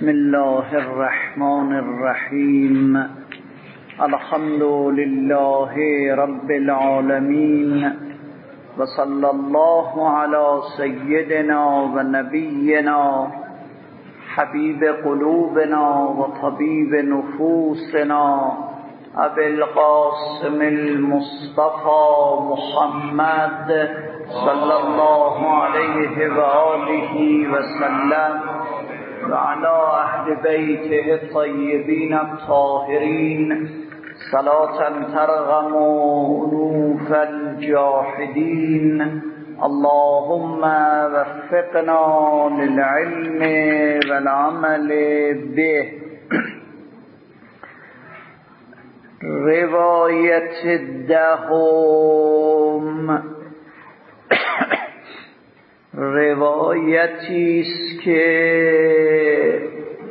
بسم الله الرحمن الرحیم. الحمد لله رب العالمین و صلی الله علی سیدنا و نبینا حبیب قلوبنا و طبیب نفوسنا ابی القاسم المصطفى محمد صلی الله علیه و آله و سلم و علی اهل بیته الطیبین الطاهرین صلاة ترغم انوف الجاحدین. اللهم وفقنا للعلم والعمل به. روایت دهم روایتی است که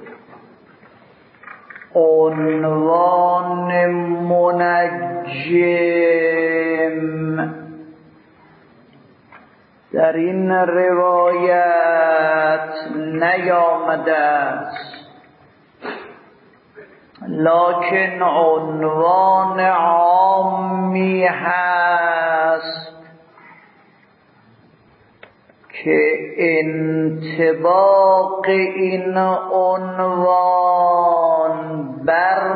عنوان منجم در این روایت نیامده است، لکن عنوان عامی هست که انطباق این عنوان بر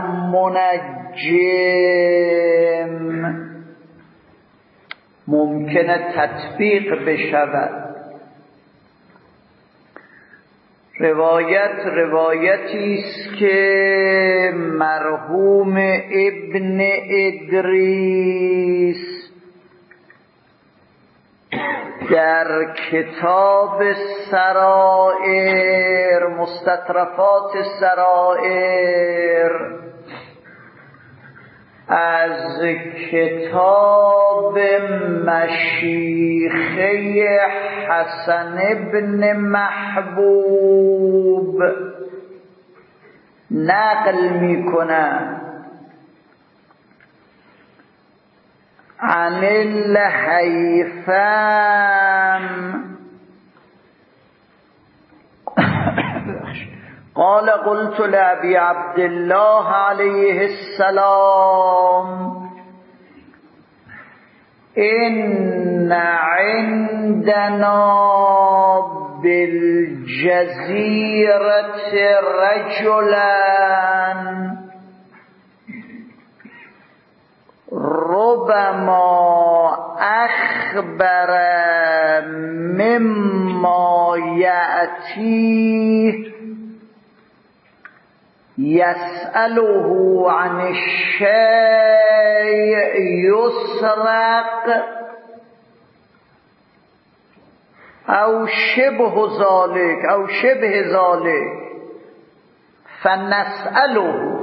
منجم ممکنه تطبیق بشود. روایتی است که مرحوم ابن ادریس در کتاب سرائر، مستطرفات سرائر، از کتاب مشیخه حسن ابن محبوب نقل میکنه عن الهیثم قال قلت لأبي عبد الله عليه السلام إن عندنا بالجزيرة رجلا ربما أخبر مما يأتيه يسأله عن الشيء يسرق أو شبه ذلك فنسأله.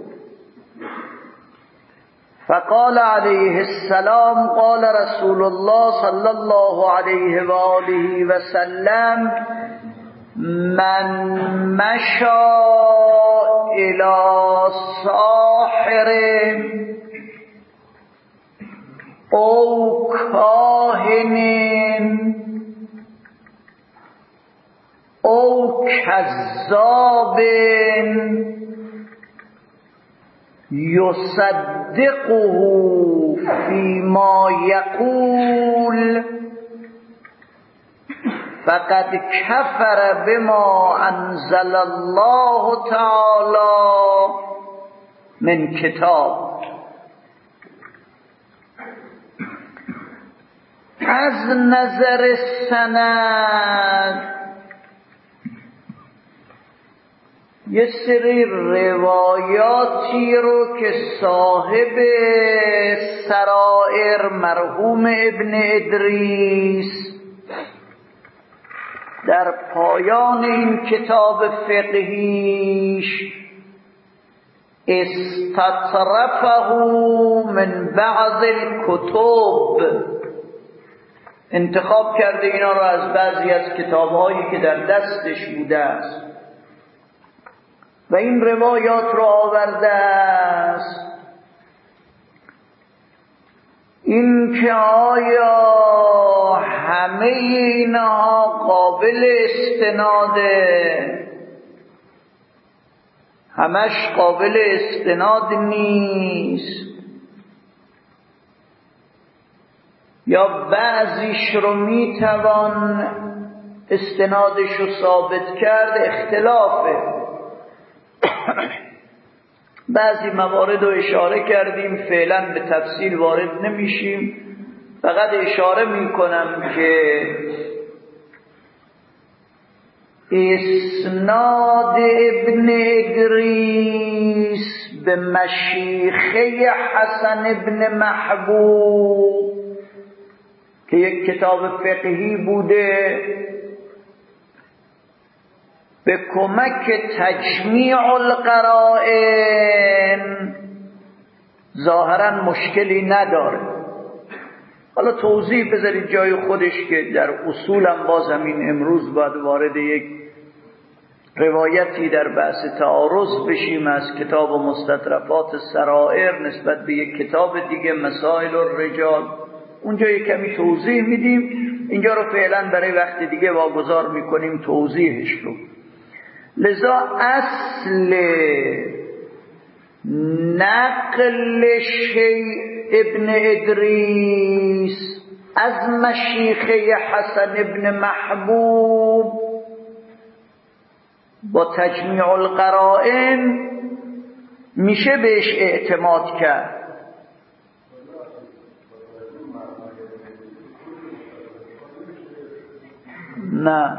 فقال عليه السلام قال رسول الله صلى الله عليه وآله وسلم من مشى إلى ساحر أو كاهن أو كذاب يصدقه فيما يقول فقد كفر بما أنزل الله تعالى من كتاب. از نظر سند یه سری روایاتی رو که صاحب سرائر مرحوم ابن ادریس در پایان این کتاب فقهیش استطرفه من بعض الکتب انتخاب کرده اینا رو از بعضی از کتاب‌هایی که در دستش بوده است و این روایات رو آورده است. این که آیا همه اینها قابل استناده همش قابل استناد نیست، یا بعضیش رو میتوان استنادش رو ثابت کرد، اختلافه. بعضی موارد رو اشاره کردیم، فعلا به تفصیل وارد نمیشیم، فقط اشاره میکنم که اسناد ابن ادریس به مشیخه حسن ابن محبوب که یک کتاب فقهی بوده، به کمک تجمیع القرائن ظاهرا مشکلی نداره. حالا توضیح بذارید جای خودش که در اصولم باز همین امروز باید وارد یک روایتی در بحث تعارض بشیم از کتاب مستطرفات سرائر نسبت به یک کتاب دیگه مسائل الرجال، اونجا یک کمی توضیح میدیم. اینجا رو فعلا برای وقت دیگه واگذار میکنیم توضیحش رو. لذا اصل نقل ابن ادریس از مشیخه حسن ابن محبوب با تجمیع القرائن میشه بهش اعتماد کرد. نه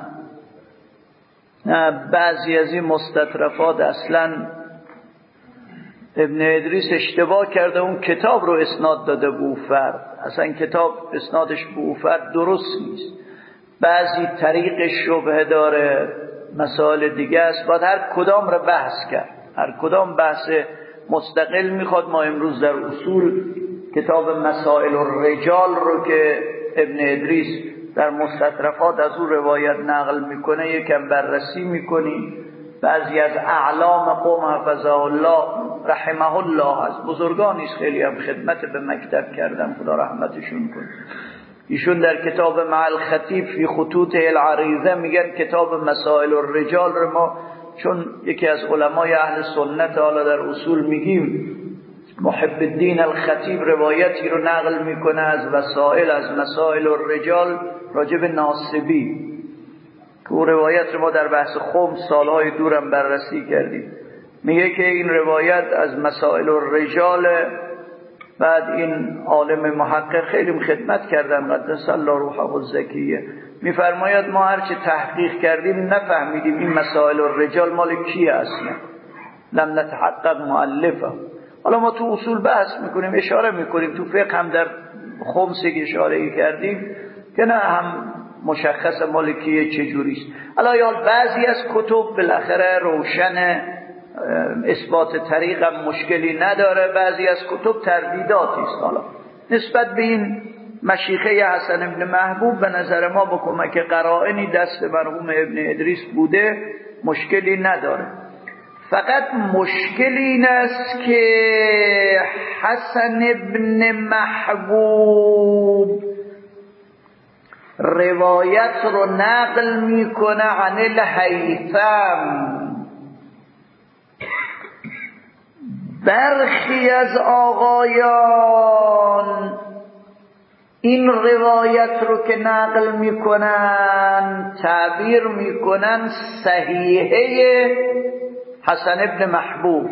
بعضی از این مستطرفات اصلا ابن ادریس اشتباه کرده، اون کتاب رو اسناد داده به او فرد، اصلا کتاب اسنادش به او فرد درست نیست، بعضی طریق شبهه داره، مسائل دیگه است، باید هر کدام رو بحث کرد، هر کدام بحث مستقل میخواد. ما امروز در اصول کتاب مسائل الرجال رو که ابن ادریس در مستطرفات از او روایت نقل میکنه یکم بررسی میکنیم. بعضی از اعلام قوم حفظه الله رحمه الله از بزرگانیست، خیلی هم خدمت به مکتب کردن، خدا رحمتشون کنه. ایشون در کتاب مع الخطیب فی خطوط العریضه میگن کتاب مسائل الرجال رو ما، چون یکی از علمای اهل سنت حالا در اصول میگیم محب الدین الخطیب روایتی رو نقل میکنه از وسائل از مسائل الرجال راجب ناصبی که اون روایت رو ما در بحث خمس سالهای دورم بررسی کردیم. میگه که این روایت از مسائل الرجال. بعد این عالم محقق خیلی خدمت کردن قدس الله روحه الزکیه، میفرماید ما هرچه تحقیق کردیم نفهمیدیم این مسائل الرجال مال کیه اصلا، لم نتحقق مؤلفه. حالا ما تو اصول بحث میکنیم، اشاره میکنیم، تو فقه هم در خمسی اشاره کردیم که نه هم مشخص مالکیه چجوریست. حالا بعضی از کتب بالاخره روشن اثبات طریق هم مشکلی نداره، بعضی از کتب تردیداتی است. حالا نسبت به این مشیخه حسن ابن محبوب به نظر ما با کمک قرائنی دست مرحوم ابن ادریس بوده، مشکلی نداره. فقط مشکل این است که حسن ابن محبوب روایت رو نقل میکنه عن الهیثم. برخی از آقایان این روایت رو که نقل میکنن تعبیر میکنن صحیحه حسن ابن محبوب.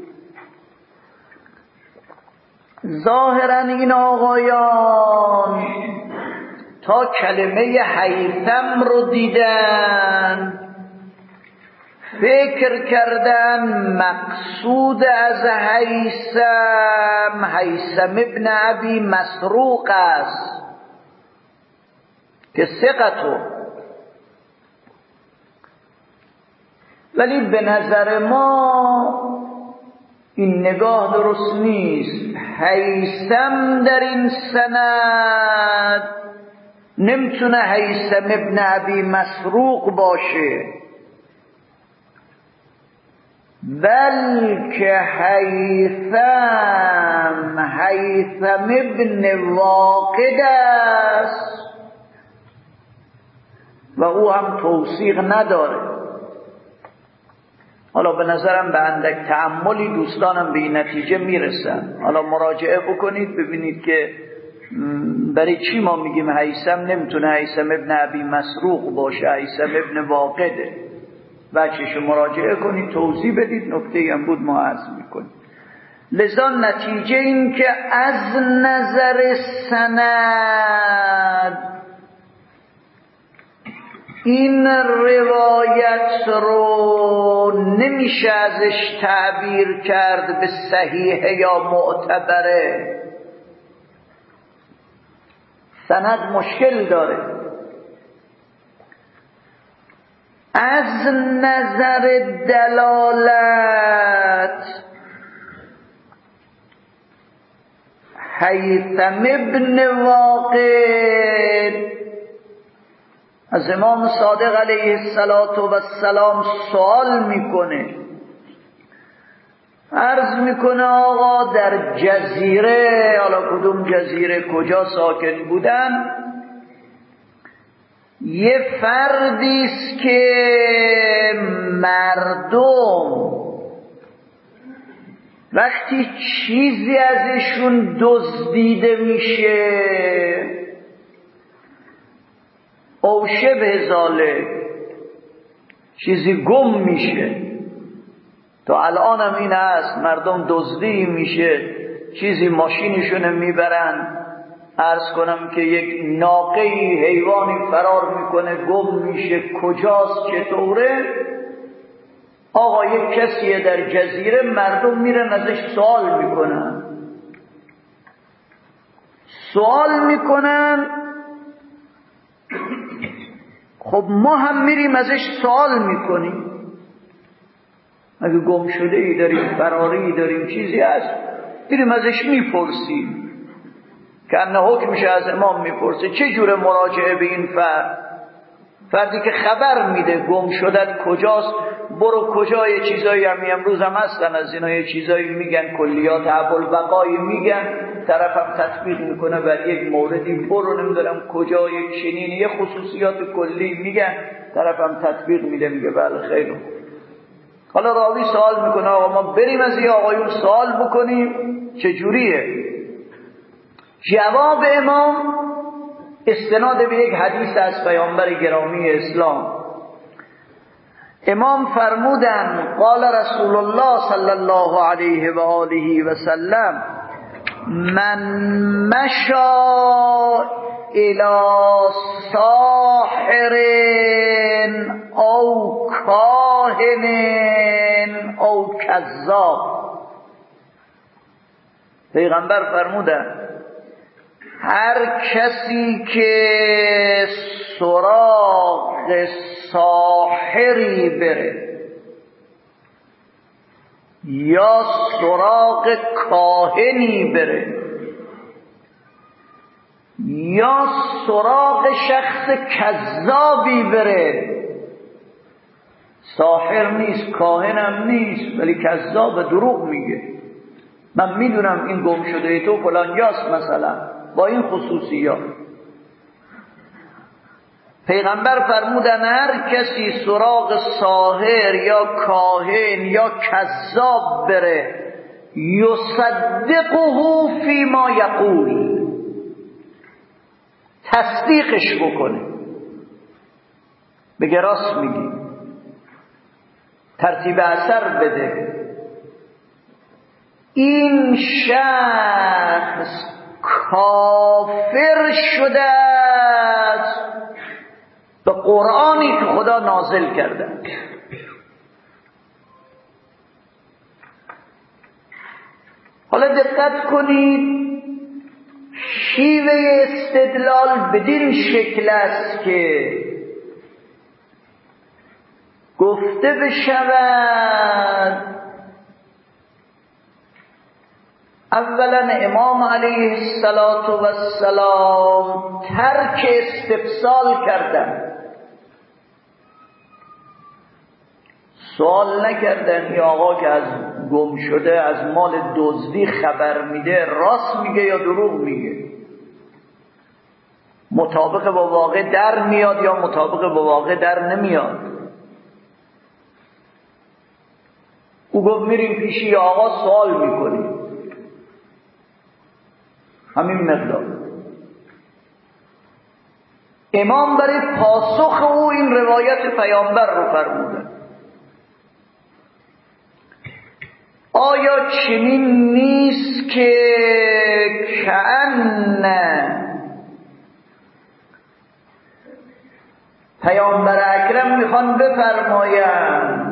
ظاهرا این آقایان تا کلمه هیثم رو دیدن فکر کردن مقصود از هیثم ابن ابی مسروق است که ثقتو، ولی به نظر ما این نگاه درست نیست. هیثم در این سند نمیتونه هیثم ابن ابی مسروق باشه، بلکه هیثم ابن واقد است و او هم توثیق نداره. حالا به نظرم به اندک تأملی دوستانم به این نتیجه میرسن. حالا مراجعه بکنید ببینید که برای چی ما میگیم هیثم نمیتونه هیثم ابن ابی مسروق باشه، هیثم ابن واقده. بچه‌ش مراجعه کنید توضیح بدید، نکته‌ای هم بود ما عرض میکنیم. لذا نتیجه این که از نظر سند این روایت رو نمیشه ازش تعبیر کرد به صحیح یا معتبره. سند مشکل داره. از نظر دلالت هیثم ابن واقد از امام صادق علیه السلام سوال میکنه، عرض میکنه آقا در جزیره، حالا کدوم جزیره کجا ساکن بودن، یه فردیست که مردم وقتی چیزی ازشون دزدیده میشه او شبه ذالک، چیزی گم میشه، تا الان هم این هست، مردم دزدی میشه، چیزی ماشینشون میبرن، عرض کنم که یک ناقه‌ای حیوانی فرار میکنه گم میشه، کجاست چطوره؟ آقا یک کسیه در جزیره، مردم میرن ازش سوال میکنن. خب ما هم میریم ازش سوال میکنیم، اگه گم شده ای داریم، فراری داریم، چیزی هست، میریم ازش میپرسیم، که انه حکمش از امام میپرسه چه جور مراجعه به این فردی که خبر میده گم شدت کجاست، برو کجا، یه چیزایی هم امروز هم هستن از اینا، یه چیزایی میگن، کلیات ابوالبقایی میگن، طرف هم تطبیق میکنه بر یک موردی، برو نمیدونم کجا، یک چنین، یه خصوصیات کلی میگن، طرف هم تطبیق میده، میگه بله خیلی. حالا راوی سوال میکنه آقا ما بریم از یه آقایون سوال بکنیم چجوریه؟ جواب امام استناد به یک حدیث از پیامبر گرامی اسلام. امام فرمودن قال رسول الله صلی الله علیه و آله و سلم من مشى الى ساحر او کاهن او کذاب. پیغمبر فرمودن هر کسی که سراغ ساحری بره یا سراغ کاهنی بره یا سراغ شخص کذابی بره، ساحر نیست، کاهنم نیست، ولی کذاب، دروغ میگه، من میدونم این گم شده تو فلان یاست مثلا با این خصوصیات. پیغمبر فرمودن هر کسی سراغ ساحر یا کاهن یا کذاب بره یصدقه فی ما یقول، تصدیقش بکنه، بگه راست میگی، ترتیب اثر بده، این شخص کافر شده است به قرآنی که خدا نازل کرده. حالا دقت کنید، شیوه استدلال بدین شکل است که گفته بشود اولا امام علیه السلام ترک استفسال کردن، سوال نکردن این آقا که از گم شده از مال دزدی خبر میده راست میگه یا دروغ میگه، مطابق با واقع در میاد یا مطابق با واقع در نمیاد. او گفت میریم پیش یه آقا سوال میکنیم، همین مقدار. امام برای پاسخ او این روایت پیامبر رو فرمودن. آیا چنین نیست که کأن پیامبر اکرم میخوان بفرمایند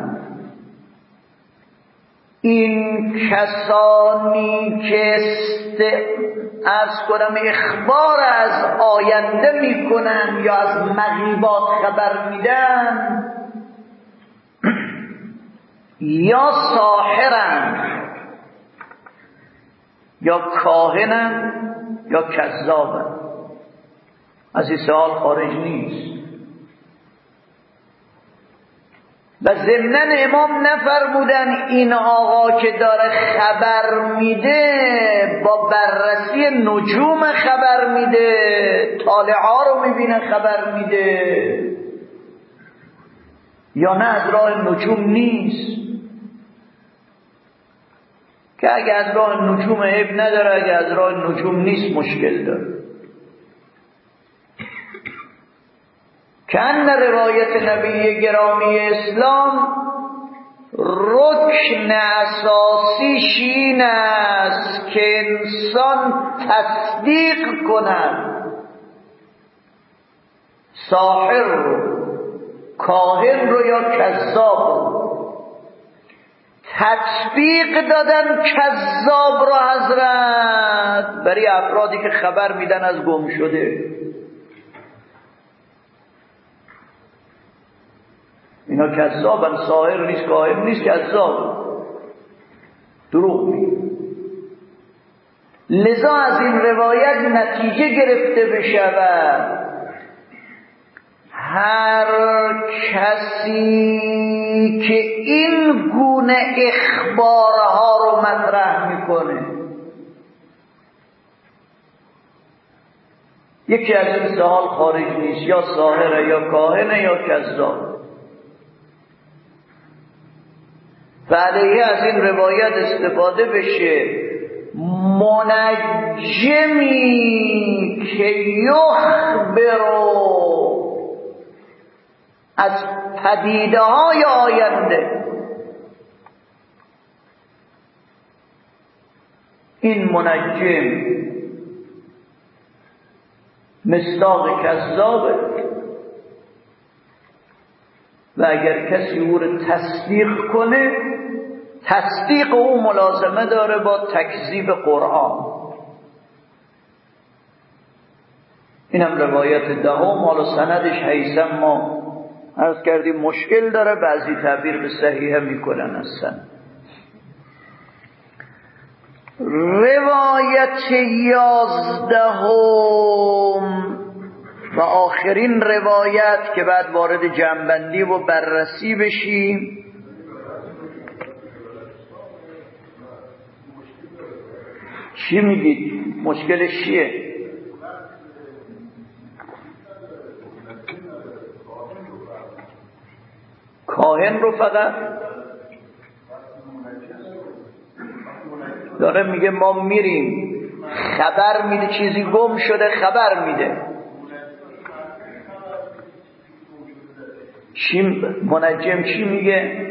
این کسانی که از اخبار از آینده میکنن یا از مغیبات خبر میدن یا ساحرن یا کاهنن یا کذابن، از این سوال خارج نیست. و ضمناً امام نفرمودن این آقا که داره خبر میده با بررسی نجوم خبر میده، طالعا رو میبینه خبر میده، یا نه از راه نجوم نیست. که اگه از راه نجوم عیب نداره، اگه از راه نجوم نیست مشکل داره. کأن روایت نبی گرامی اسلام رکن اساسیش این است که انسان تصدیق کند ساحر رو، کاهن رو یا کذاب رو. تطبیق دادن کذاب رو حضرت برای افرادی که خبر میدن از گم شده. اینا کذابن، ساحر نیست، کاهن نیست، کذاب، دروغ میگه. لذا از این روایت نتیجه گرفته بشود هر کسی که این گونه اخبارها رو مطرح میکنه، یکی از این سوال خارج نیست، یا ساحره یا کاهنه یا کذاب. و علیه از این روایت استفاده بشه منجمی که یخبرو از پدیده های آینده. این منجم مصداق کذابه و اگر کسی او رو تصدیق کنه، تصدیق او ملازمه داره با تکذیب قرآن. اینم روایت دهم. حالا سندش هیثم ما عرض کردیم مشکل داره، بعضی تعبیر به صحیحه میکنن هستن. روایت 11 و آخرین روایت که بعد وارد جمع‌بندی و بررسی بشیم، چی میگید؟ مشکلش چیه؟ کاهن رو فقط داره میگه ما میریم خبر میده، چیزی گم شده خبر میده. چی منجم چی میگه؟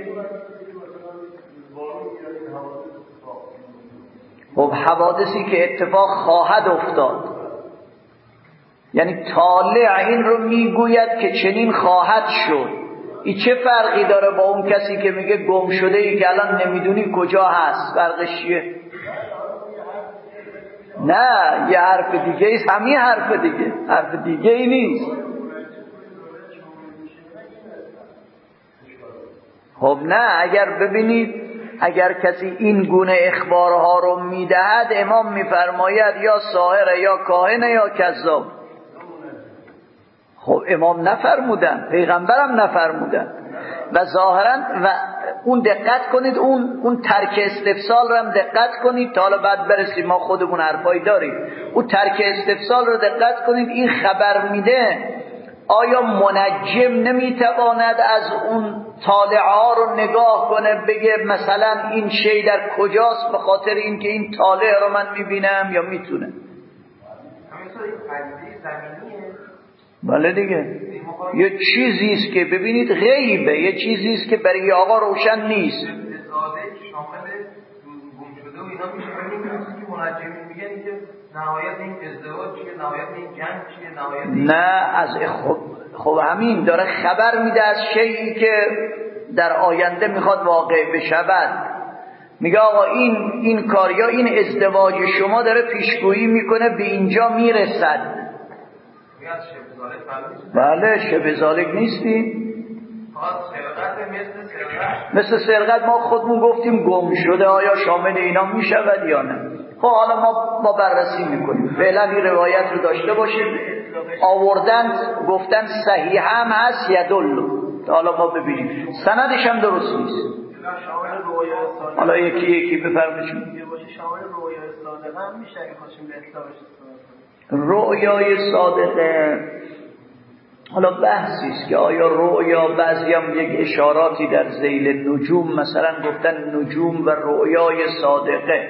خب حوادثی که اتفاق خواهد افتاد، یعنی طالع این رو میگوید که چنین خواهد شد. این چه فرقی داره با اون کسی که میگه گم شده ای که الان نمیدونی کجا هست؟ فرقش چیه؟ نه یه حرف دیگه ایست، همین حرف دیگه، حرف دیگه ای نیست. خب نه، اگر ببینید اگر کسی این گونه اخبارها رو میدهد، امام میفرماید یا ساحر یا کاهن یا کذاب. خب امام نفرمودن، پیغمبرم نفرمودن. و ظاهرا و اون دقت کنید، اون ترک استفسال رو هم دقت کنید تا حالا بعد برسیم، ما خودمون حرفایی داریم. اون ترک استفسال رو دقت کنید، این خبر میده آیا منجم نمیتواند از اون طالعه ها رو نگاه کنه بگه مثلا این شی در کجاست به خاطر اینکه این طالع رو من میبینم، یا میتونه؟ بله دیگه، یه چیزی است که ببینید غیبه، یه چیزی است که برای آقا روشن نیست. نهایت این ازدواج چیه، نهایت این جنگ چیه، نهایت نه از خب همین داره خبر میده از شیئی که در آینده میخواد واقع بشود. میگه آقا این کار یا این ازدواج شما داره پیشگویی میکنه به اینجا میرسد. بله شبه ذالک نیستی؟ مثل سرقت ما خودمون گفتیم گم شده، آیا شامل اینا میشود یا نه؟ خب حالا ما بررسی میکنیم. فعلا این روایت رو داشته باشید. آوردن گفتن صحیح هم هست یدل، حالا ما ببینیم سندش هم درست نیست. حالا یکی بفرمایید. شامل رویای صادقه هم میشه اگه خواستیم به اصلاحش. رؤیای صادقه حالا بحثی است که آیا رؤیا، بعضی هم یک اشاراتی در ذیل نجوم مثلا گفتن نجوم و رؤیای صادقه.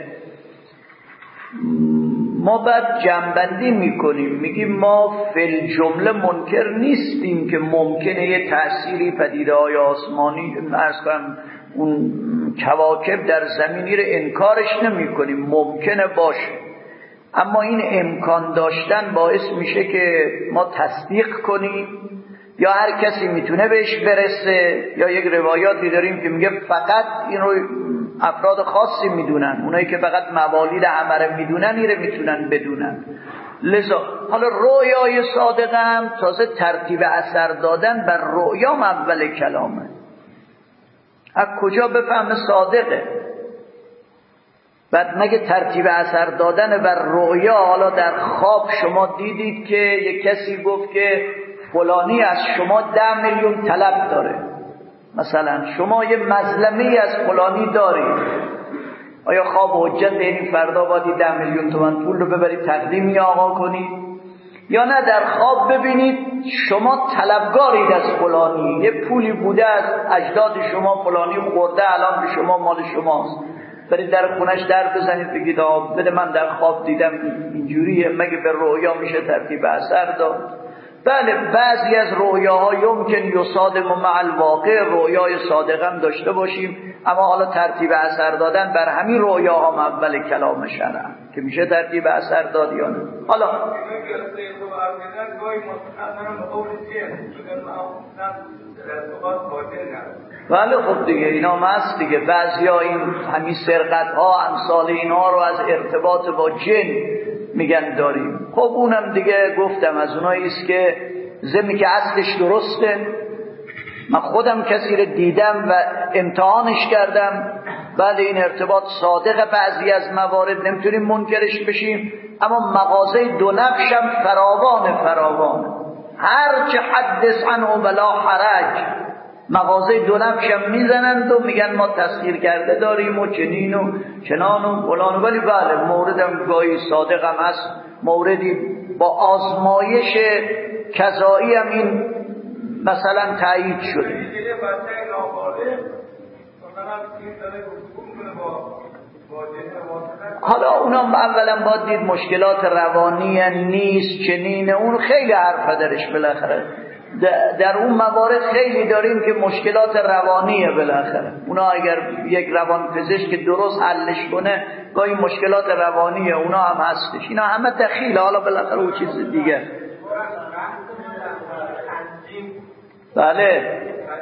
ما بعد جنبندی میکنیم میگیم ما فی الجمله منکر نیستیم که ممکنه یه تأثیری پدیده‌های آسمانی عرض کنم اون کواکب در زمینی رو انکارش نمیکنیم، ممکنه باشه، اما این امکان داشتن باعث میشه که ما تصدیق کنیم یا هر کسی میتونه بهش برسه، یا یک روایاتی داریم که میگه فقط این رو افراد خاصی میدونن، اونایی که فقط موالید همه میدونن ایره میتونن بدونن. لذا حالا رؤیای صادقه هم تازه ترتیب اثر دادن بر رؤیا اول کلامه. از کجا بفهمه صادقه؟ بعد مگه ترتیب اثر دادن بر رؤیا، حالا در خواب شما دیدید که یک کسی گفت که فلانی از شما 10 میلیون طلب داره، مثلا شما یه مظلمه‌ای از فلانی دارید، آیا خواب حجت این فردا باید 10 میلیون تومان پول رو ببرید تقدیم آقا کنید؟ یا نه در خواب ببینید شما طلبگارید از فلانی، یه پولی بوده از اجداد شما فلانی خورده الان به شما مال شماست، برید در خونش در بزنید بگید بده من در خواب دیدم اینجوریه، مگه به رؤیا میشه ترتیب اثر داد؟ بله بعضی از رؤیاها یمکن یصادم مع الواقع، رؤیای صادقه هم داشته باشیم، اما حالا ترتیب اثر دادن بر همین رؤیاها هم اول کلام شرع که میشه ترتیب اثر داد یا نه. حالا بله خب دیگه اینا هست دیگه، بعضیا این همین سرقت ها امثال اینا رو از ارتباط با جن میگن داریم. خب اونم دیگه گفتم از اونایی است که ضمن که اصلش درسته، من خودم کسی رو دیدم و امتحانش کردم، بعد این ارتباط صادق بعضی از موارد نمیتونیم منکرش بشیم، اما مغازه دو نقش هم فراوانه هر چه حدث عنه ولا حرج، مغازه دو نقش هم میزنند و میگن ما تسخیر کرده داریم و چنین و چنان و فلان، ولی بله موردم گاهی صادق هم هست، موردی با آزمایش کذایی هم این مثلا تایید شده. حالا اونم اولا باید دید مشکلات روانی نیست چنینه، اون خیلی حرف درش بالاخره در اون موارد خیلی داریم که مشکلات روانیه بالاخره، اونا اگر یک روان پزشک که درست حلش کنه گاهی مشکلات روانیه اونا هم هستش، اینا همه دخیله، حالا بالاخره اون چیز دیگه. بله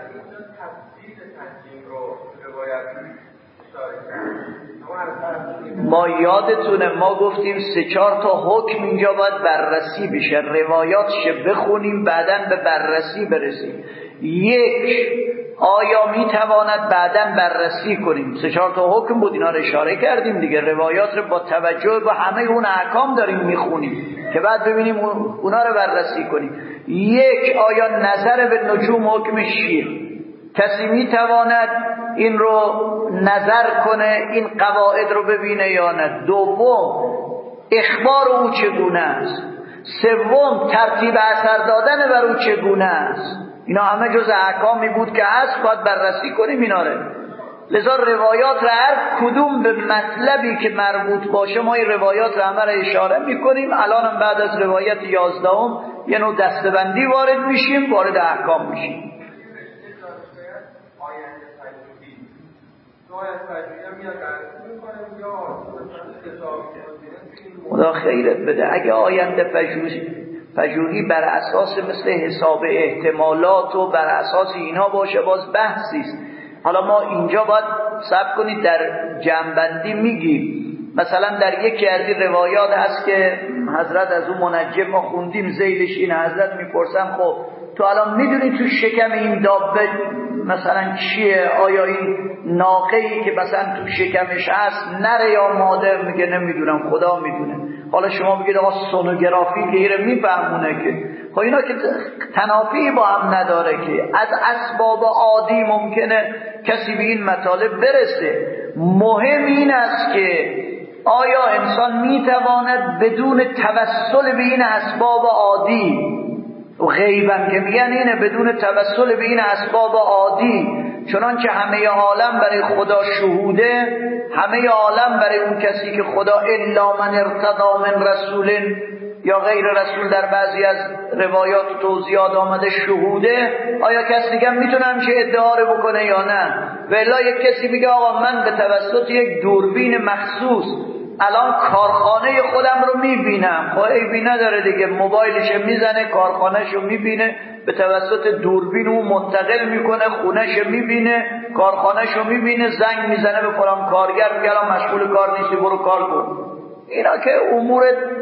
ما یادتونه ما گفتیم 3-4 تا حکم اینجا باید بررسی بشه، روایاتش بخونیم بعدن به بررسی برسیم. یک، آیا میتواند بعدن بررسی کنیم؟ 3-4 تا حکم بود، اینا رو اشاره کردیم دیگه، روایات رو با توجه به همه اون احکام داریم میخونیم که بعد ببینیم اونا رو بررسی کنیم. یک، آیا نظر به نجوم حکمش چیه؟ کسی میتواند این رو نظر کنه، این قواعد رو ببینه یا نه؟ دوم، اخبار او چگونه است؟ سوم ترتیب اثر دادن بر او چگونه است. اینا همه جز احکامی بود که هست، باید بررسی کنیم اینا رو. لذا روایات را هر کدوم به مطلبی که مربوط باشه ما این روایات را همه را اشاره میکنیم. الان هم بعد از روایت 11 یه نوع دستبندی وارد میشیم، وارد احکام میشیم. خدا خیرت بده. اگه آینده پژوهی بر اساس مثل حساب احتمالات و بر اساس اینها باشه باز بحثی است. حالا ما اینجا باید صبر کنید در جنبندی میگیم. مثلا در یکی از این روایات هست که حضرت از اون منجم ما خوندیم ذیلش این حضرت میپرسن خب تو الان میدونی تو شکم این دابه مثلا چیه؟ آیا این ناقه‌ای که مثلا تو شکمش هست نره یا مادر؟ میگه نمیدونم، خدا میدونه. حالا شما بگید آقا سونوگرافی غیره میفهمونه که خب اینا که تنافی با هم نداره که از اسباب عادی ممکنه کسی به این مطالب برسه. مهم این است که آیا انسان میتواند بدون توسل به این اسباب عادی و غیبن که میگن اینه، بدون توسل به این اسباب عادی چنانچه همه عالم برای خدا شهوده، همه عالم برای اون کسی که خدا الا من ارتضی من رسول یا غیر رسول در بعضی از روایات و توضیحات آمده شهوده، آیا کسی دیگه میتونه همچه ادعا رو بکنه یا نه؟ و الا یک کسی میگه آقا من به توسط یک دوربین مخصوص الان کارخانه خودم رو میبینم. خب عیبی نداره دیگه، موبایلش میزنه کارخانهش رو میبینه، به توسط دوربین اون منتقل میکنه، خونهش میبینه، کارخانهش رو میبینه، زنگ میزنه به فلان کارگر میگه الان مشغول کار نیستی برو کار کن. اینا که امور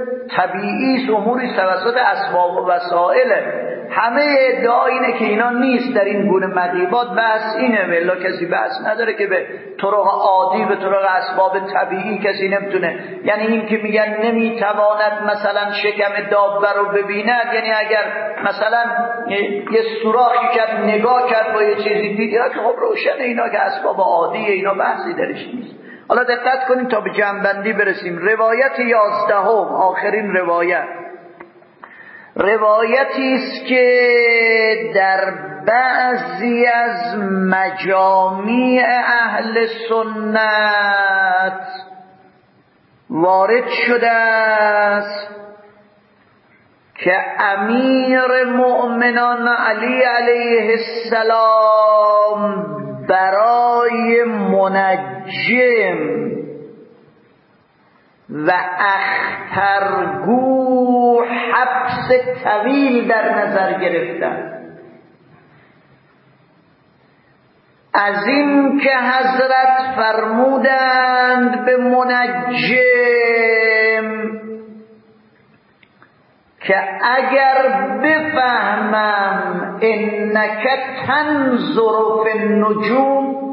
طبیعی است، اموری توسط اسباب و وسائله. همه ادعا اینه که اینا نیست. در این گونه مغیبات بحث اینه، ولی کسی بحث نداره که به طرق عادی به طرق اسباب طبیعی کسی نمیتونه. یعنی این که میگن نمیتواند مثلا شکم دابه رو ببیند، یعنی اگر مثلا یه سوراخی کرد نگاه کرد با یه چیزی دید، که خب روشنه اینا که اسباب عادیه، اینا بحثی درش نیست. حالا دقت کنیم تا به جنبندی برسیم. روایت 11 آخرین روایتی است که در بعضی از مجامع اهل سنت وارد شده است که امیر مؤمنان علی علیه السلام برای منجم و اخترگو حبس طویل در نظر گرفتن. از این که حضرت فرمودند به منجم که اگر بفهمم انک تنظر فی النجوم،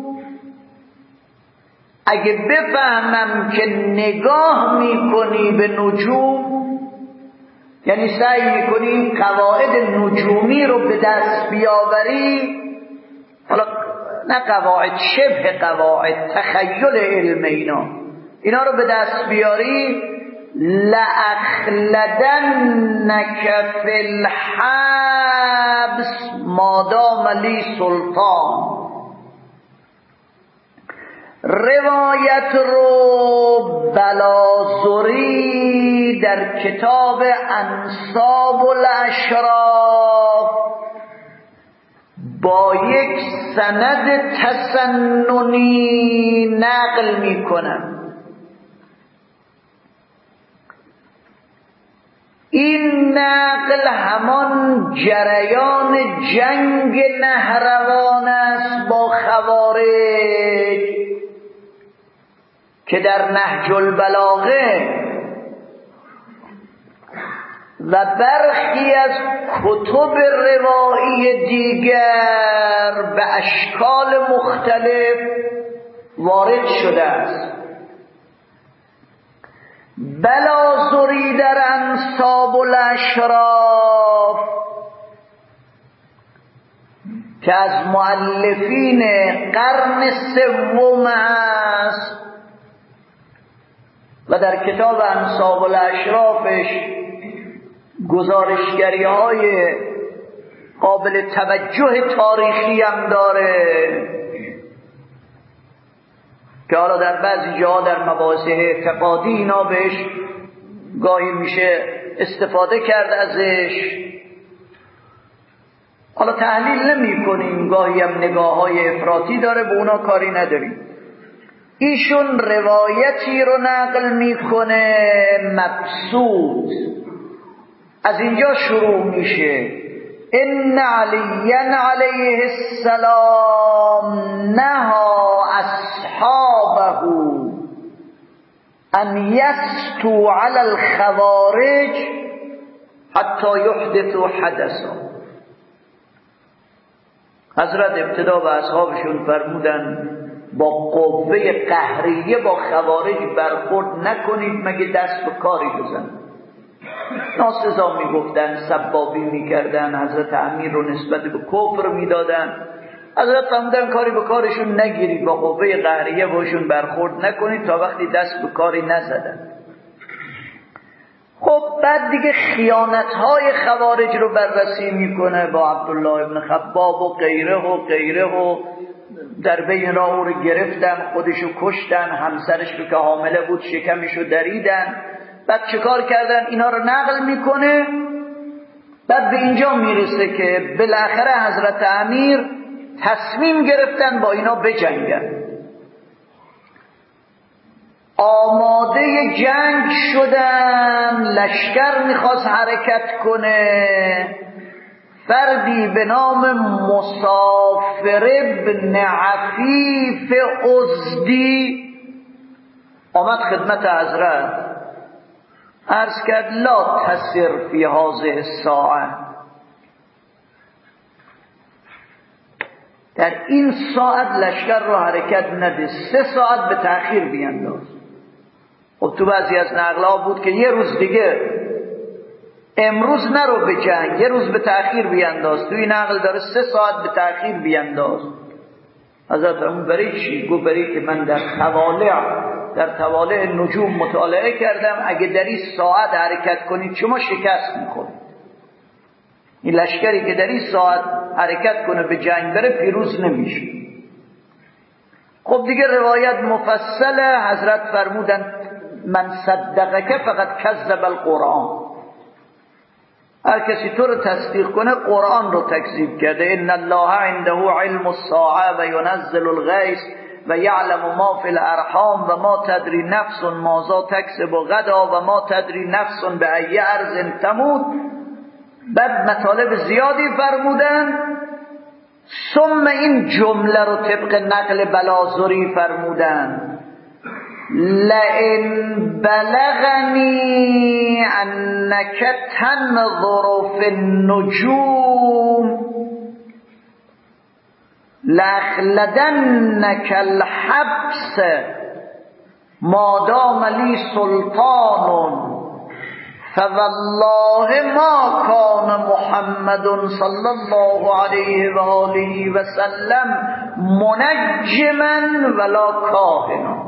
اگه بفهمم که نگاه میکنی به نجوم، یعنی سعی میکنی این قواعد نجومی رو به دست بیاوری، حالا نه قواعد، شبه قواعد، تخیل علم اینا رو به دست بیاری، لأخلدنک فی الحبس مادام لی سلطان. روایت رو بلازری در کتاب انساب الاشراف با یک سند تسننی نقل میکنم. این نقل همان جریان جنگ نهروان است با خوارج که در نهج البلاغه و برخی از کتب روایی دیگر به اشکال مختلف وارد شده است. بلازری در انساب الاشراف که از مؤلفین قرن سوم است و در کتاب انساب الاشرافش گزارشگری های قابل توجه تاریخی هم داره که حالا در بعضی جاها در مباحث اعتقادی اینا بهش گاهی میشه استفاده کرد ازش. حالا تحلیل نمی کنیم، گاهی هم نگاه های افراطی داره، به اونا کاری نداریم. ایشون روایتی رو نقل میکنه مبسوط، از اینجا شروع میشه: ان علی علیه السلام نهى اصحابه ان یستو علی الخوارج حتی یحدثوا حدثا. حضرت ابتدا به اصحابشون فرمودن با قوه قهریه با خوارج برخورد نکنید مگه دست به کاری بزن. ناسزا میگفتن، سبابی میکردن، حضرت امیر رو نسبت به کفر میدادن. حضرت فرمودن کاری به کارشون نگیرید، با قوه قهریه باشون برخورد نکنید تا وقتی دست به کاری نزدن. خب بعد دیگه خیانت‌های خوارج رو بررسی میکنه با عبدالله ابن خباب و غیره و در بین راه او رو گرفتن، خودشو کشتن، همسرش رو که حامله بود شکمشو دریدن. بعد چه کار کردن؟ اینا رو نقل میکنه. بعد به اینجا میرسه که بالاخره حضرت امیر تصمیم گرفتن با اینا بجنگن، آماده جنگ شدن، لشکر میخواست حرکت کنه. فردی به نام مسافر ابن عفیف ازدی آمد خدمت حضرت، عرض کرد لا تسر فی هذه الساعه، در این ساعت لشکر رو حرکت نده، 3 ساعت به تأخیر بینداز. خب تو بعضی از نقل‌ها بود که یه روز دیگه، امروز نرو به جنگ، یه روز به تأخیر بینداز. توی نقل داره 3 ساعت به تأخیر بینداز. حضرت امون برای چی؟ گفت برای که من در طوالع نجوم مطالعه کردم، اگه در این ساعت حرکت کنید شما شکست میخورید. این لشکری که در این ساعت حرکت کنه به جنگ بره پیروز نمیشه. خب دیگه روایت مفصله. حضرت فرمودن من صدقک فقط کذب القرآن، هر کسی تو رو تصدیق کنه قرآن رو تکذیب کرده. ان الله عنده علم الساعه و ینزل الغیث و یعلم ما فی الارحام و ما تدری نفس ماذا تکسب غدا و ما تدری نفس بأی ارض تموت. بعد مطالب زیادی فرمودن. ثم این جمله رو طبق نقل بلازری فرمودن: لئن بلغنی انک تنظر فی النجوم لاخلدنک الحبس ما دام لی سلطان فوالله ما کان محمد صلی الله علیه و آله و سلم منجما ولا کاهنا.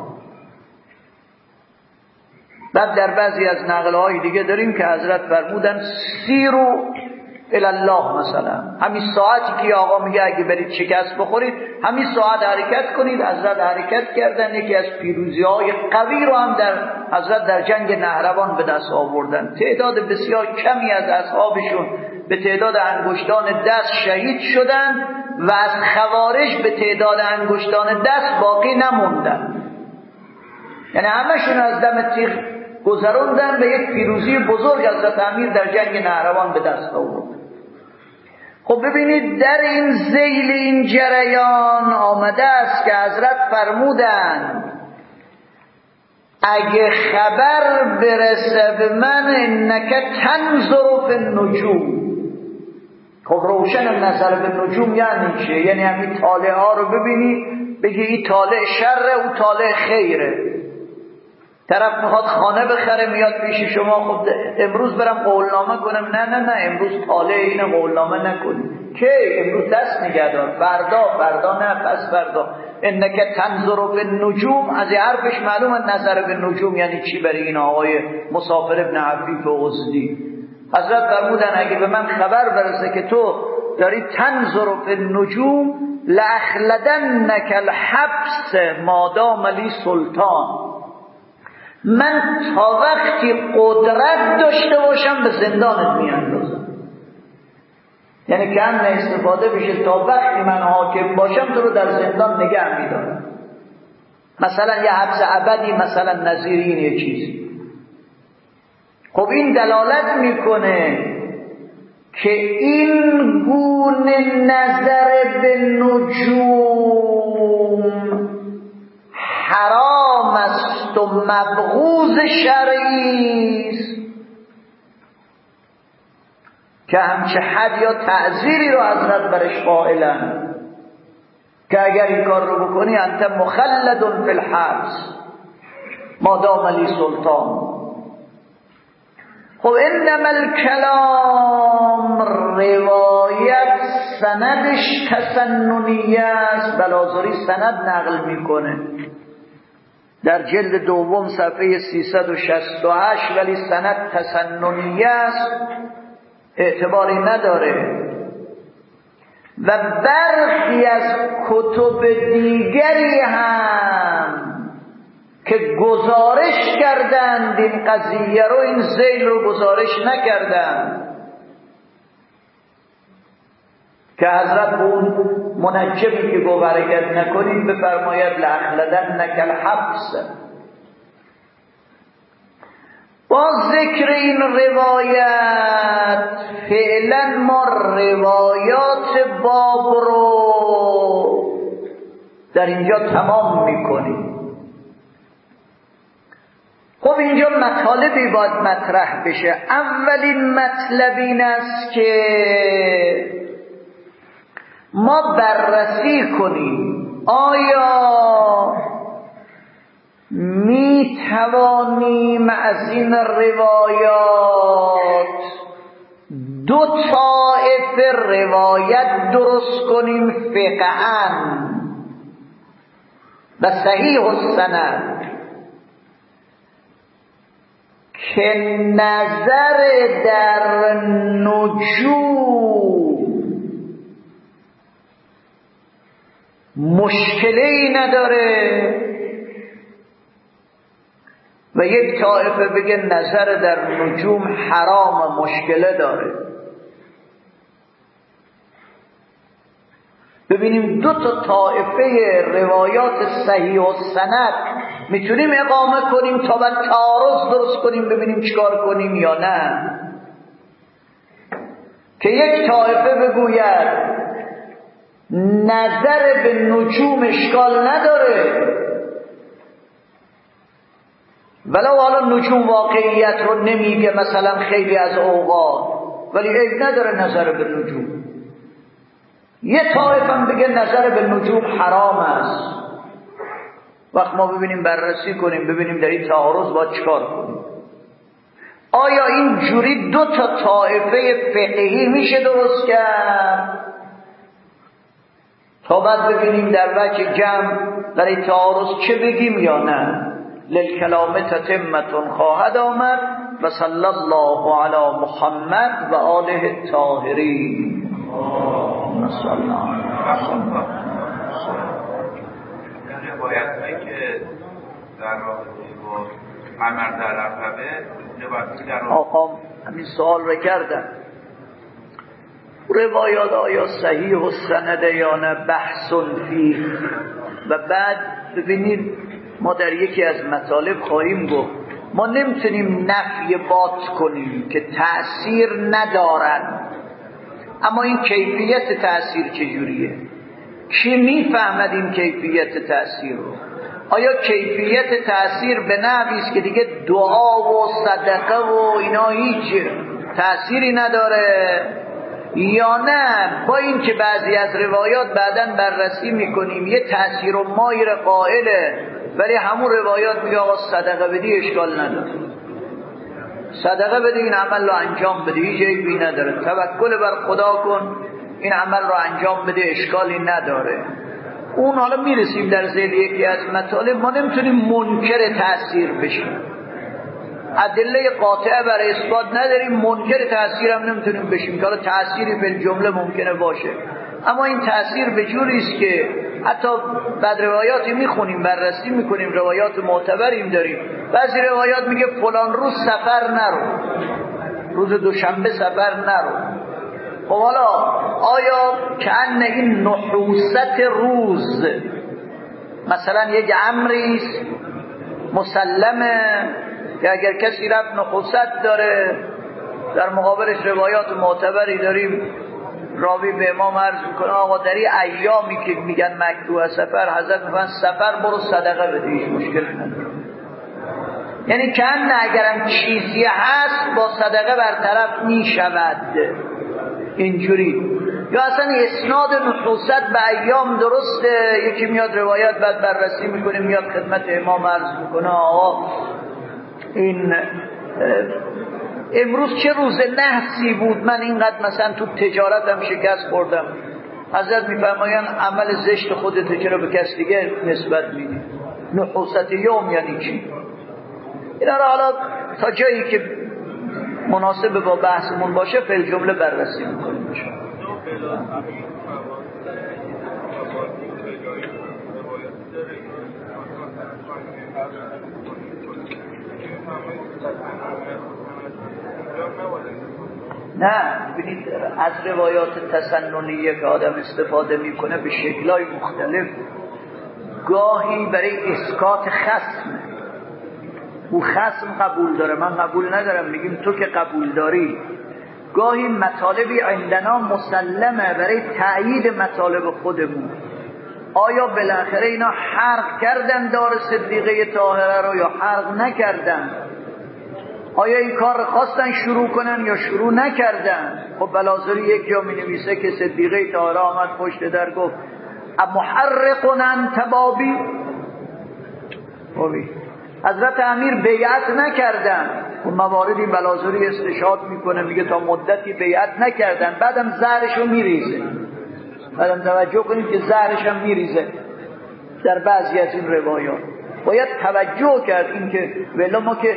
بعد در بعضی از نقل‌های دیگه داریم که حضرت فرمودن سیرو الی الله، مثلا همین ساعتی که آقا میگه اگه برید شکست بخورید همین ساعت حرکت کنید. حضرت حرکت کردن. یکی از پیروزی‌های قوی رو هم حضرت در جنگ نهروان به دست آوردن. تعداد بسیار کمی از اصحابشون به تعداد انگشتان دست شهید شدن و از خوارج به تعداد انگشتان دست باقی نموندن. یعنی همشون از دم تیغ گذروندن به یک پیروزی بزرگ حضرت امیر در جنگ نهروان به دست آورد. خب ببینید در این ذیل این جریان آمده است که حضرت فرمودند اگه خبر برسه به من انک تنظر فی النجوم. خب روشن نظر به نجوم یعنی چه؟ یعنی همین طالع ها رو ببینی بگی این طالع شره او طالع خیره. طرف میخواد خانه بخره میاد پیش شما، خب امروز برم قولنامه کنم، نه امروز طالع اینه قولنامه نکنی که امروز دست نگه دار، فردا نه پس فردا. انک تنظر فی النجوم، از حرفش معلومه نظر به نجوم یعنی چی برای این آقای مسافر ابن عفیف ازدی. حضرت فرمودن اگه به من خبر برسه که تو داری تنظر فی النجوم لاخلدنک الحبس مادام لی سلطان، من تا وقتی قدرت داشته باشم به زندانت میاندازم. یعنی که هم استفاده بشه تا وقتی من حاکم باشم تو رو در زندان نگه میدارم، مثلا یه حبس ابدی، مثلا نظیر این یه چیزی. خب این دلالت میکنه که این گونه نظر به نجوم حرام است و مبغوض شرعی است که همچه حد یا تعزیری رو حضرت برش قائلن که اگر این کار رو بکنی انت مخلد فی الحبس مادام لی سلطان. خب انما الکلام روایت سندش تسننیه است. بلازاری سند نقل میکنه در جلد دوم صفحه 368، ولی سند تسننیه است، اعتباری نداره. و برخی از کتب دیگری هم که گزارش کردند این قضیه رو، این ذیل رو گزارش نکردند که حضرت اون منجمی که گفت حرکت نکنید بفرماید لاخلدنک الحبس. با ذکر این روایت فعلا ما روایات باب رو در اینجا تمام میکنیم. خب اینجا مطالبی باید مطرح بشه. اولین مطلب این است که ما بررسی کنیم آیا می توانیم از این روایات دو طایفه روایت درست کنیم فقهاً و صحیح السند که نظر در نجوم مشکلی نداره و یک طایفه بگه نظر در نجوم حرام مشکله داره. ببینیم دو تا طایفه روایات صحیح و سند میتونیم اقامه کنیم تا بعد تعارض درست کنیم ببینیم چیکار کنیم یا نه. که یک طایفه بگوید نظر به نجوم اشکال نداره، ولو حالا نجوم واقعیت رو نمیگه مثلا خیلی از اوقات، ولی عیب نداره نظر به نجوم. یه طایفه هم بگه نظر به نجوم حرام است. وقت ما ببینیم بررسی کنیم ببینیم در این تعارض باید چیکار کنیم. آیا این جوری دو تا طایفه فقهی میشه درست کرد تا بعد ببینیم در وجه جمع در این تعارض چه بگیم یا نه. للکلام تتمة خواهد آمد و صلی الله علی محمد و آله الطاهرین. روایت‌هایی که در رابطه با عمل در عقبه روایتی در آقام همین سوال رو کردن روایات آیا صحیح و سند یا نه بحث فیه. و بعد ببینید ما در یکی از مطالب خواهیم گفت ما نمیتونیم نفی بات کنیم که تأثیر ندارد، اما این کیفیت تأثیر چجوریه؟ کی میفهمد این کیفیت تأثیر رو؟ آیا کیفیت تأثیر به نحوی است که دیگه دعا و صدقه و اینا هیچ تأثیری نداره، یا نه با این که بعضی از روایات بعداً بررسی میکنیم یه تأثیر و مایر قائله، ولی همون روایات میگه آقا صدقه بدی اشکال نداره، صدقه بدی این عمل رو انجام بدی هیچ عیبی نداره، توکل بر خدا کن این عمل رو انجام بده اشکالی نداره. اون حالا میرسیم در ذیل یکی از مطالب ما نمیتونیم منکر تأثیر بشیم. ادله قاطعه برای اثبات نداریم، منکر تأثیر هم نمیتونیم بشیم که حالا تأثیری به جمله ممکنه باشه، اما این تأثیر به جوری است که حتی بعد روایاتی میخونیم، بررسی میکنیم، روایات معتبریم داریم، بعضی روایات میگه فلان روز سفر نرو، روز دوشنبه سفر نرو. خب حالا آیا کأن این نحوست روز مثلا یک امریست مسلمه که اگر کسی رفت نحوست داره، در مقابلش روایات معتبری داریم، راوی به امام عرض میکنه آقا در این ایامی که میگن مکروه سفر، حضرت میگن سفر برو صدقه بده، هیچ مشکل نداره. یعنی کأن اگرم چیزی هست با صدقه برطرف میشود اینجوری. یا اصلا اسناد نحوست به ایام درسته، یکی میاد روایت بعد بررسی میکنه، میاد خدمت امام عرض میکنه آقا این امروز چه روز نحسی بود، من اینقدر مثلا تو تجارتم شکست خوردم. حضرت میفرمایند عمل زشت خودت چرا به کس دیگه نسبت میدی؟ نحوست یوم یعنی چی؟ اینا را حالا تا جایی که مناسب با بحثمون باشه فی الجمله بررسی میکنیم بشه. نه ببینید از روایات تسننیه که آدم استفاده میکنه به شکل‌های مختلف، گاهی برای اسقاط خصم، او خصم قبول داره من قبول ندارم، میگیم تو که قبول داری. گاهی مطالبی عندنا مسلمه برای تأیید مطالب خودمون. آیا بالاخره اینا حرق کردن دار صدیقه طاهره رو یا حرق نکردن؟ آیا این کار رو خواستن شروع کنن یا شروع نکردن؟ خب بلازری یک جا می نویسه که صدیقه طاهره آمد پشت در گفت محرقون تبابی. حضرت امیر بیعت نکردن. و مواردی بلازری استشهاد میکنه میگه تا مدتی بیعت نکردن، بعدم زهرشو میریزه. بعدم توجه کنید که زهرش هم میریزه در بعضی از این روایات. باید توجه کرد این که ولی ما که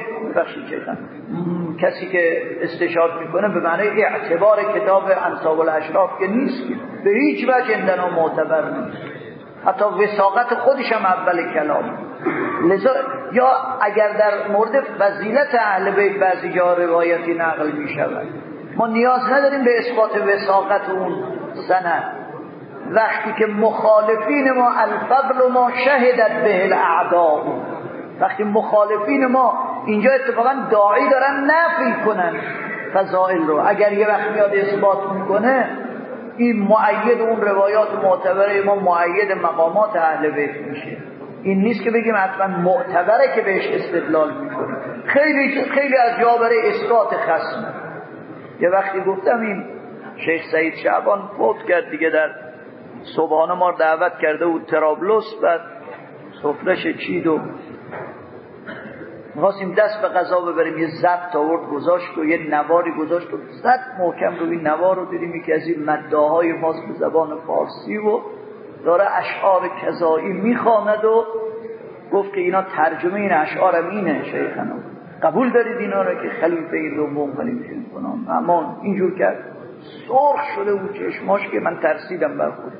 کسی که استشهاد میکنه به معنی اعتبار کتاب انساب الاشراف که نیست، به هیچ وجه عندنا معتبر نیست، حتی وثاقت خودش هم اول کلام. لذا یا اگر در مورد فضیلت اهل بیت بعضی جا روایتی نقل میشود، ما نیاز نداریم به اثبات وثاقت اون سند. وقتی که مخالفین ما الفضل ما شهدت به الاعداء، وقتی مخالفین ما اینجا اتفاقا داعی دارن نفی کنن فضائل رو، اگر یه وقت میاد اثبات میکنه این مؤید اون روایات معتبره ما، مؤید مقامات اهل بیت میشه. این نیست که بگیم حتما معتبره که بهش استدلال میکنیم. خیلی از جا برای اسقاط خصم. یه وقتی گفتم این شیخ سعید شعبان فوت کرد دیگه، در صبحانه ما دعوت کرده بود طرابلس، بعد سفرش چید و می‌خواستیم دست به غذا ببریم، یه ضبط آورد گذاشت و یه نواری گذاشت و زد محکم رو این نوار رو. دیدیم یکی از این مداهای ماست به زبان فارسی و داره اشعار کذایی میخواند و گفت که اینا ترجمه این اشعارم اینه شیخنا، قبول دارید اینا رو که خلیفه دوم خلیفه کنم؟ اما اینجور کرد، سرخ شده بود چشماش که من ترسیدم بر خودم.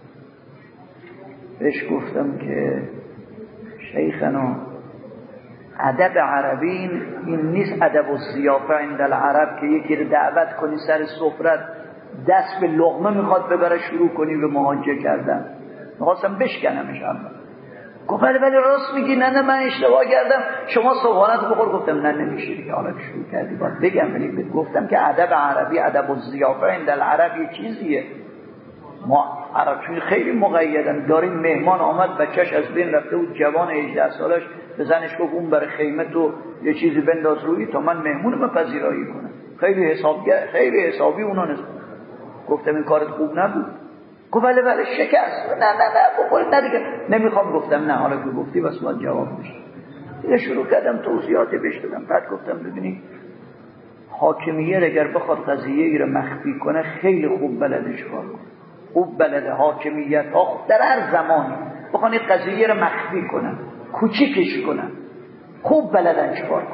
بهش گفتم که شیخنا ادب عربی این نیست ادب الضیافه عند العرب که یکی رو دعوت کنی سر سفرت دست به لقمه میخواد ببره شروع کنی به مهاجه کردن. میخواستم بشکنمش. اما گفت ولی راست میگی، نه من اشتباه کردم، شما صبحانه رو بخور. گفتم نه نمیشه دیگه، حالا که شروع کردی باید بگم. ولی گفتم که ادب عربی ادب الضیافه عند العرب یه چیزیه. ما عربی خیلی مقیدن. داریم مهمان آمد بچهش از بین رفته بود، جوان 18 سالش، به زنش گفت اون برای خیمه تو یه چیزی بنداز روی تا من مهمونم پذیرایی کنم. خیلی حسابی اونا نست. گفتم این کارت خوب نبود. گفت بله شکست. نه بخورید نه دیگه نمیخوام. گفتم نه حالا که گفتی بس باید جواب بشه. دیگه شروع کردم توضیحات بهش دادم. بعد گفتم ببینید حاکمیت اگر بخواد قضیه رو مخفی کنه خیلی خوب بلده چیکار کنه. خوب بلده حاکمیت ها در هر زمانی بخوان این قضیه رو مخفی کنن، کوچیکش کنن، خوب بلدن چیکار کنن.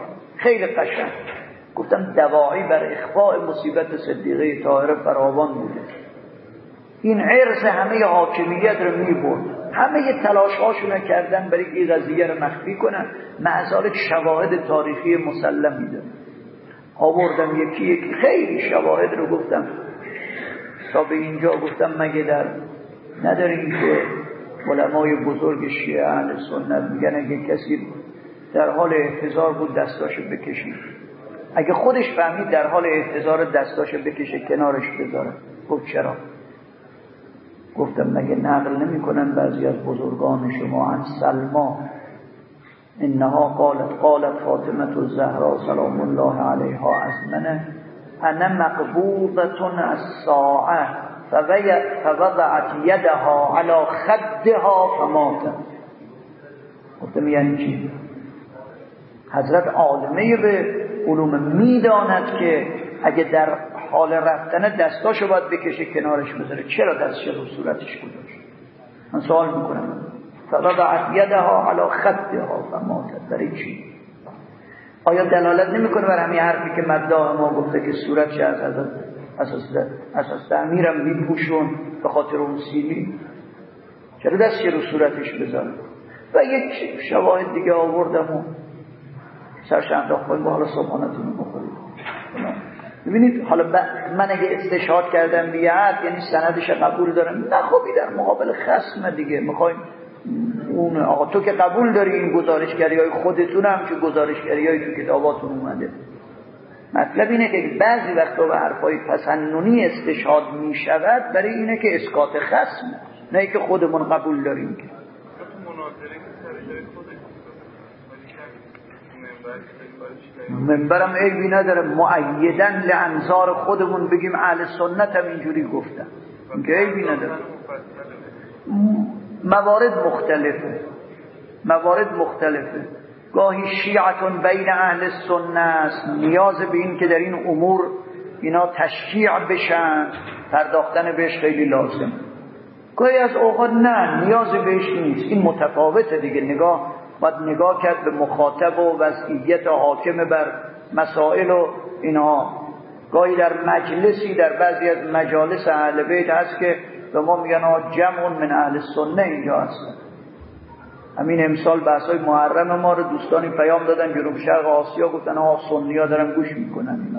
خیلی قشنگ. گفتم دواعی بر اخفاء مصیبت صدیقه طاهره فراوان بوده. این عرض همه حاکمیت رو میبرد، همه تلاش هاشون کردن برای این قضیه رو مخفی کنن، مع ذلک شواهد تاریخی مسلمی داره. آوردم یکی یکی خیلی شواهد رو گفتم تا به اینجا. گفتم مگه در نداریم که علمای بزرگ شیعه اهل سنت میگن اگه کسی در حال احتضار بود دستاشو بکشید، اگه خودش فهمید در حال احتضار دستاشو بکشه کنارش بذاره. گفت چرا؟ گفتم مگه نقل نمی کنن بعضی از بزرگان شما عن سلما انها قالت فاطمه الزهرا سلام الله علیها از منه انا مقبوضه الساعه فوضعت یدها على خدها فمات. گفتم یعنی چی؟ حضرت عالمه به علوم میداند که اگه در حال رفتن دستاشو باید بکشه کنارش بذاره، چرا دستش رو صورتش گذاشت؟ من سوال میکنم. فوضعت یدها علی خدها فماتت. برای چی؟ آیا دلالت نمیکنه بر همین حرفی که مداح ما گفته که صورتش از اساس تعمیرم میپوشون به خاطر اون سیلی؟ چرا دستش رو صورتش بذاره؟ و یک شواهد دیگه آوردم و سرش انداخت کنیم و حالا صبحانتون بخورید. ببینید حالا من اگه استشهاد کردم بیاد یعنی سندش قبول دارم؟ نه خب در مقابل خصم دیگه میخوایم اون آقا تو که قبول داری این گزارشگری های خودتون هم که گزارشگری های تو کتاباتون اومده. مطلب اینه که بعضی وقتا به حرفای تسننی استشهاد میشود برای اینه که اسقاط خصم، نه که خودمون قبول داریم. که منبرم عیبی نداره، معیدن لانظار خودمون بگیم اهل سنت هم اینجوری گفتن، اینکه عیبی نداره. موارد مختلفه. گاهی شیعتون بین اهل سنت است، نیاز به این که در این امور اینا تشجیع بشن، پرداختن بهش خیلی لازم. گاهی از اوقات نه، نیاز بهش نیست. این متفاوته دیگه. باید نگاه کرد به مخاطب و وضعیت حاکم بر مسائل و اینا. گاهی در مجلسی در بعضی از مجالس اهل بیت هست که به ما میگن جمع من اهل سنت اینجا هستن. همین امسال بحثای محرم ما رو دوستانی پیام دادن جنوب شرق آسیا، گفتن سنی ها دارن گوش میکنن اینا.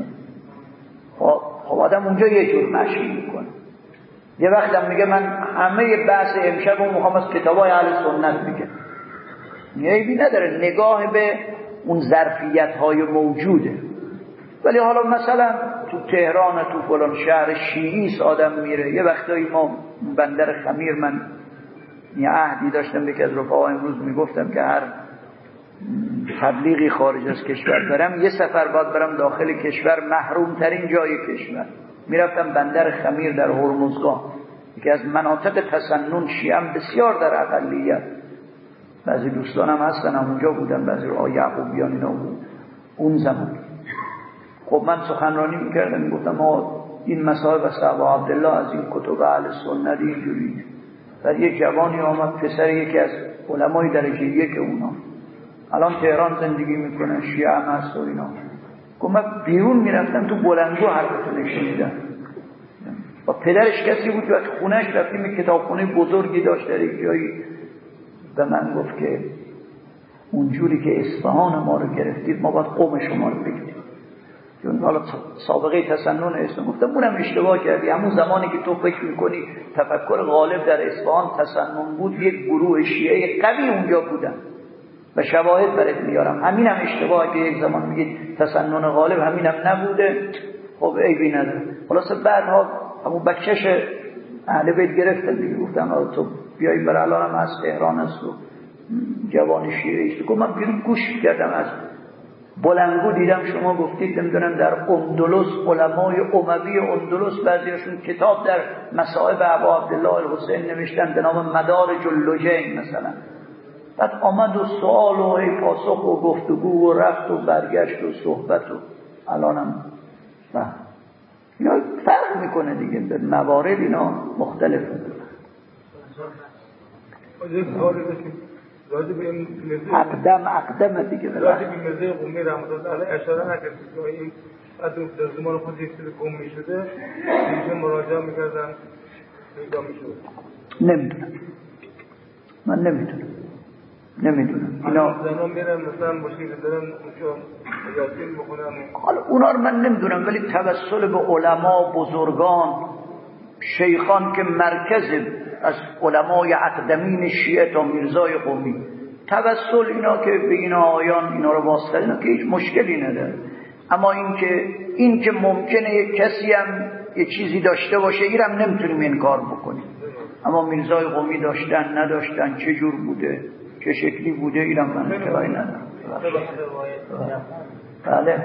خب آدم اونجا یه جور مشی میکنه. یه وقتم میگه من همه بحث امشب رو میخوام از کتابای اهل سنت میگم. عیبی نداره، نگاه به اون ظرفیت‌های موجوده. ولی حالا مثلا تو تهران تو فلان شهر شیعی آدم میره، یه وقتایی ما بندر خمیر، من یه عهدی داشتم که از رفقا امروز میگفتم که هر تبلیغی خارج از کشور برم یه سفر باید برم داخل کشور، محروم ترین جای کشور. میرفتم بندر خمیر در هرمزگان، یکی از مناطق تسنن شیعه بسیار در اقلیت. بعضی دوستانم هستن اونجا بودن، بعضی رو یعقوبیان اینا بود اون زمان. خب من سخنرانی میکردم، میگفتم این مسائل و صحابه عبدالله از این کتب اهل سنت اینجوری. بعد یک جوانی آمد، پسر یکی از علمای درجه یک اونا، الان تهران زندگی میکنه، شیعه هم هست و اینا. گفت من بیرون میرفتم تو بلندگو حرفتو نشیدم. و پدرش کسی بود که خونهش رفتیم کتابخونه بزرگی داشت در یک جایی، به من گفت که اونجوری که اصفهان ما رو گرفتید ما باید قوم شما رو بگیریم. چون حالا سابقه تسنن اسم گفتم اونم اشتباه کردی. همون زمانی که تو فکر میکنی تفکر غالب در اصفهان تسنن بود، یک گروه شیعه قوی اونجا بودن و شواهد برات میارم. همینم اشتباهه که یک زمان میگید تسنن غالب، همینم نبوده. خب عیبی نداره. خلاص بعدها همون بچه‌ش اهل بیت گرفتن دیگه، گفتن تو بیایی برای الان هم از تهران است و جوان شیعه است. من بیرون گوش کردم، از بلندگو دیدم شما گفتید نمیدونم در اندلس علمای اموی اندلس بعضیاشون کتاب در مصائب ابا عبدالله الحسین نوشتن به نام مدارج اللجین مثلا. بعد آمد و سوال و پاسخ و گفتگو و رفت و برگشت و صحبت و الانم اینا فرق میکنه دیگه. به موارد اینا مختلفه. راجع به این مرزه اقدم دیگه راجع به مرزه قومی رحمت الله علیه اشاره نکرد که این بعد در زمان خود یک سری گم می‌شده اینجا مراجعه می‌کردن پیدا می‌شد. نمیدونم، من نمیدونم اینا زنان میرن مثلا مشکل دارن اونجا یاسین میخونن. حالا اونا رو من نمیدونم، ولی توسل به علما، بزرگان، شیخان که مرکز از علمای اقدمین شیعه تا میرزای قمی، توسل اینا که به اینا آیان اینا رو واسطه اینا که هیچ مشکلی نداره. اما این که ممکنه یک کسی هم یه چیزی داشته باشه اینم نمیتونیم انکار بکنیم. اما میرزای قمی داشتن نداشتن، چه جور بوده، چه شکلی بوده، اینم من اطلاعی ندارم. بله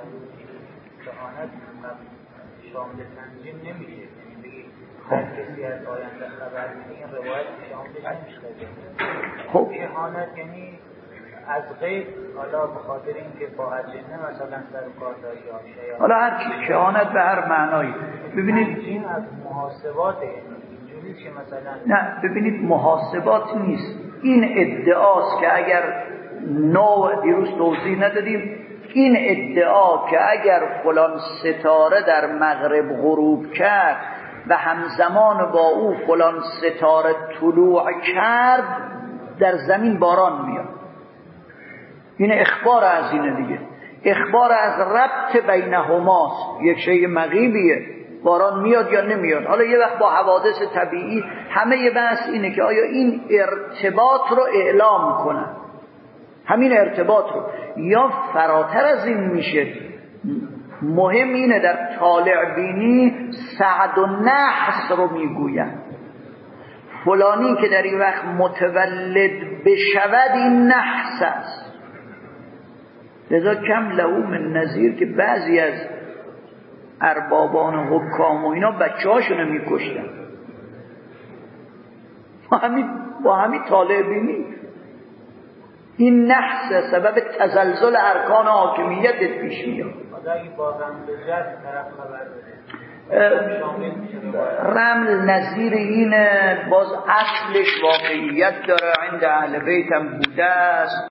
شامل تنظیم نمیشه، یعنی بگی هر کسی از آینده خبر میده این روایت شاملش نمیشه. خب کهانت یعنی از غیب، حالا به خاطر اینکه با اجنه مثلا سر و کار داری یا شیعه، حالا هر چی کهانت به هر معنایی. ببینید این از محاسبات، اینجوری که مثلا نه، ببینید محاسبات نیست، این ادعاست که اگر نوع دیروز توضیح ندادیم، این ادعا که اگر فلان ستاره در مغرب غروب کرد و همزمان با او فلان ستاره طلوع کرد در زمین باران میاد، این اخبار از اینه دیگه، اخبار از ربط بینهماست، یک شیء مغیبیه، باران میاد یا نمیاد. حالا یه وقت با حوادث طبیعی همه یه بحث اینه که آیا این ارتباط رو اعلام کنن، همین ارتباط رو، یا فراتر از این میشه. مهم اینه در طالع بینی سعد و نحس رو میگوین، فلانی که در این وقت متولد بشود این نحس است. لذا کم لهو من نظیر که بعضی از اربابان و حکام و اینا بچه هاشونو میکشتن با همین طالع بینی. این نحس سبب تزلزل ارکان حاکمیت پیش میاد. رمل نظیر اینه، باز اصلش واقعیت داره، عند اهل بیت هم بوده است.